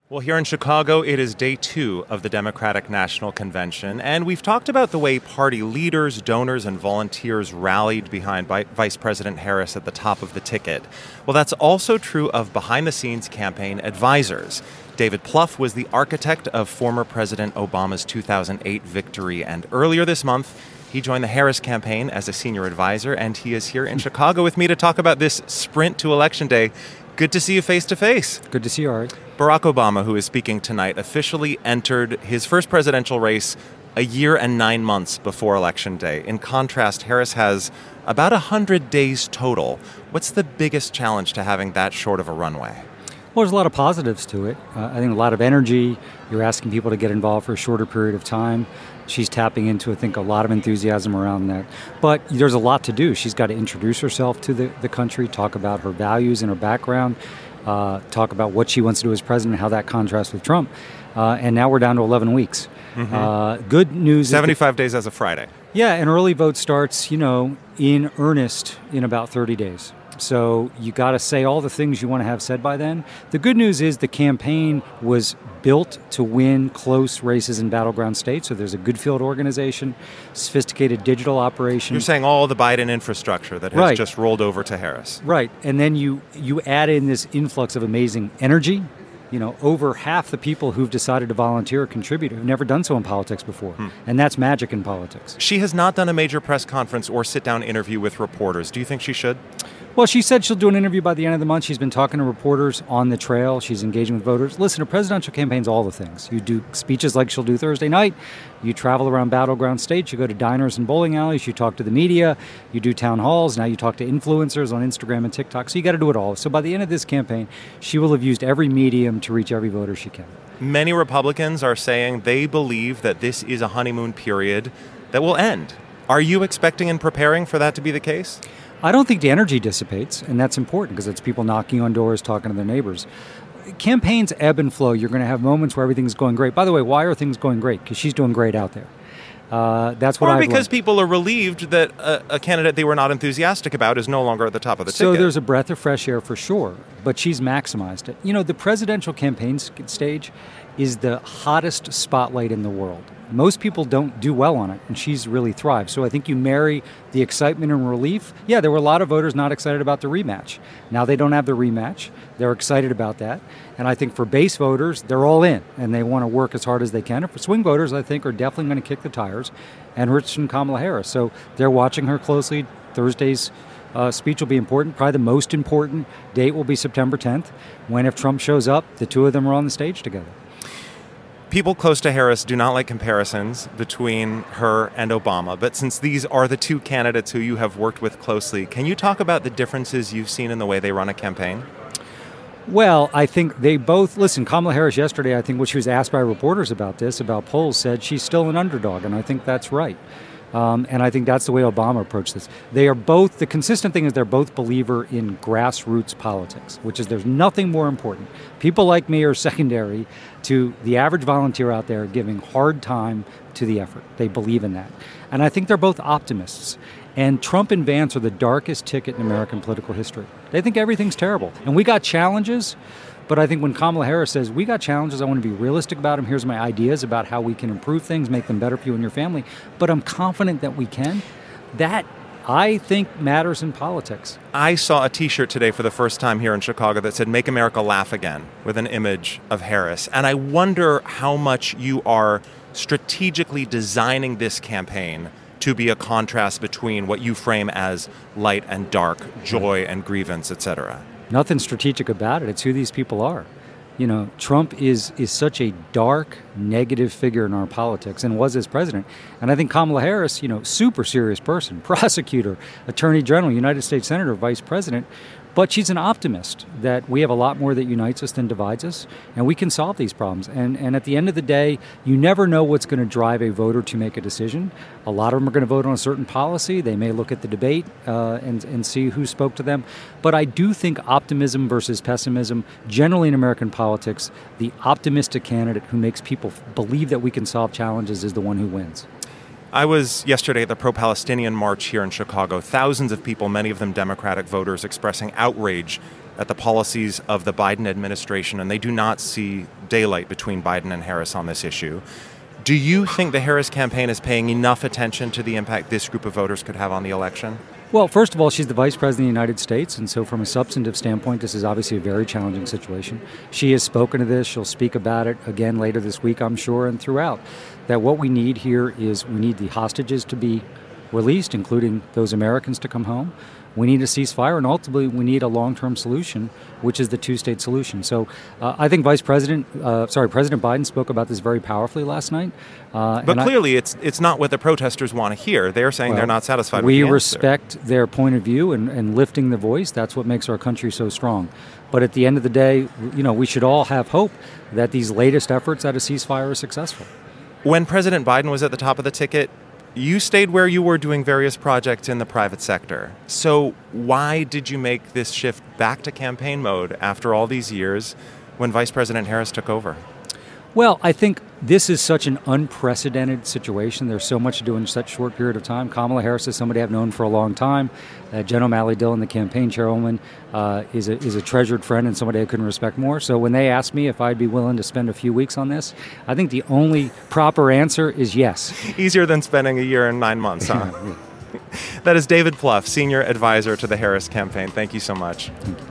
Well, here in Chicago, it is day 2 of the Democratic National Convention, and we've talked about the way party leaders, donors, and volunteers rallied behind Vice President Harris at the top of the ticket. Well, that's also true of behind-the-scenes campaign advisors. David Plouffe was the architect of former President Obama's 2008 victory, and earlier this month, he joined the Harris campaign as a senior advisor, and he is here in Chicago with me to talk about this sprint to Election Day. Good to see you face-to-face. Good to see you, Ari. Barack Obama, who is speaking tonight, officially entered his first presidential race a year and 9 months before Election Day. In contrast, Harris has about 100 days total. What's the biggest challenge to having that short of a runway? Well, there's a lot of positives to it. I think a lot of energy. You're asking people to get involved for a shorter period of time. She's tapping into, I think, a lot of enthusiasm around that. But there's a lot to do. She's got to introduce herself to the country, talk about her values and her background, talk about what she wants to do as president, how that contrasts with Trump. And now we're down to 11 weeks. Mm-hmm. Good news. 75 days as of Friday. Yeah, and early vote starts, in earnest in about 30 days. So you got to say all the things you want to have said by then. The good news is the campaign was built to win close races in battleground states. So there's a good field organization, sophisticated digital operation. You're saying all the Biden infrastructure that has just rolled over to Harris. Right. And then you add in this influx of amazing energy. Over half the people who've decided to volunteer or contribute have never done so in politics before. And that's magic in politics. She has not done a major press conference or sit-down interview with reporters. Do you think she should? Well, she said she'll do an interview by the end of the month. She's been talking to reporters on the trail. She's engaging with voters. Listen, a presidential campaign's all the things. You do speeches like she'll do Thursday night. You travel around battleground states. You go to diners and bowling alleys. You talk to the media. You do town halls. Now you talk to influencers on Instagram and TikTok. So you got to do it all. So by the end of this campaign, she will have used every medium to reach every voter she can. Many Republicans are saying they believe that this is a honeymoon period that will end. Are you expecting and preparing for that to be the case? I don't think the energy dissipates, and that's important because it's people knocking on doors, talking to their neighbors. Campaigns ebb and flow. You're going to have moments where everything's going great. By the way, why are things going great? Because she's doing great out there. That's what I've learned. Or because people are relieved that a candidate they were not enthusiastic about is no longer at the top of the ticket. So there's a breath of fresh air for sure, but she's maximized it. The presidential campaign stage is the hottest spotlight in the world. Most people don't do well on it, and she's really thrived. So I think you marry the excitement and relief. Yeah, there were a lot of voters not excited about the rematch. Now they don't have the rematch. They're excited about that. And I think for base voters, they're all in, and they want to work as hard as they can. And for swing voters, I think, are definitely going to kick the tires and reach Kamala Harris. So they're watching her closely. Thursday's speech will be important. Probably the most important date will be September 10th, when if Trump shows up, the two of them are on the stage together. People close to Harris do not like comparisons between her and Obama, but since these are the two candidates who you have worked with closely, can you talk about the differences you've seen in the way they run a campaign? Well, I think they both, Kamala Harris yesterday, I think when she was asked by reporters about polls, said she's still an underdog, and I think that's right. And I think that's the way Obama approached this. They are both, the consistent thing is they're both believer in grassroots politics, which is there's nothing more important. People like me are secondary to the average volunteer out there giving hard time to the effort. They believe in that. And I think they're both optimists. And Trump and Vance are the darkest ticket in American political history. They think everything's terrible. And we got challenges. But I think when Kamala Harris says, we got challenges, I want to be realistic about them. Here's my ideas about how we can improve things, make them better for you and your family. But I'm confident that we can. That, I think, matters in politics. I saw a T-shirt today for the first time here in Chicago that said, "Make America Laugh Again," with an image of Harris. And I wonder how much you are strategically designing this campaign to be a contrast between what you frame as light and dark, joy and grievance, etc. Nothing strategic about it. It's who these people are. Trump is such a dark, negative figure in our politics and was as president. And I think Kamala Harris, super serious person, prosecutor, attorney general, United States senator, vice president. But she's an optimist that we have a lot more that unites us than divides us, and we can solve these problems. And at the end of the day, you never know what's going to drive a voter to make a decision. A lot of them are going to vote on a certain policy. They may look at the debate and see who spoke to them. But I do think optimism versus pessimism, generally in American politics, the optimistic candidate who makes people believe that we can solve challenges is the one who wins. I was yesterday at the pro-Palestinian march here in Chicago. Thousands of people, many of them Democratic voters, expressing outrage at the policies of the Biden administration, and they do not see daylight between Biden and Harris on this issue. Do you think the Harris campaign is paying enough attention to the impact this group of voters could have on the election? Well, first of all, she's the Vice President of the United States, and so from a substantive standpoint, this is obviously a very challenging situation. She has spoken to this. She'll speak about it again later this week, I'm sure, and throughout. That what we need here is we need the hostages to be released, including those Americans to come home. We need a ceasefire, and ultimately we need a long-term solution, which is the two-state solution. So I think President Biden spoke about this very powerfully last night. But clearly it's not what the protesters want to hear. They're saying they're not satisfied with the answer. We respect their point of view and lifting the voice. That's what makes our country so strong. But at the end of the day, we should all have hope that these latest efforts at a ceasefire are successful. When President Biden was at the top of the ticket, you stayed where you were doing various projects in the private sector. So why did you make this shift back to campaign mode after all these years when Vice President Harris took over? Well, I think this is such an unprecedented situation. There's so much to do in such a short period of time. Kamala Harris is somebody I've known for a long time. Jen O'Malley Dillon, the campaign chairwoman, is a treasured friend and somebody I couldn't respect more. So when they asked me if I'd be willing to spend a few weeks on this, I think the only proper answer is yes. Easier than spending a year and 9 months, huh? Yeah. That is David Plouffe, Senior Advisor to the Harris campaign. Thank you so much. Thank you.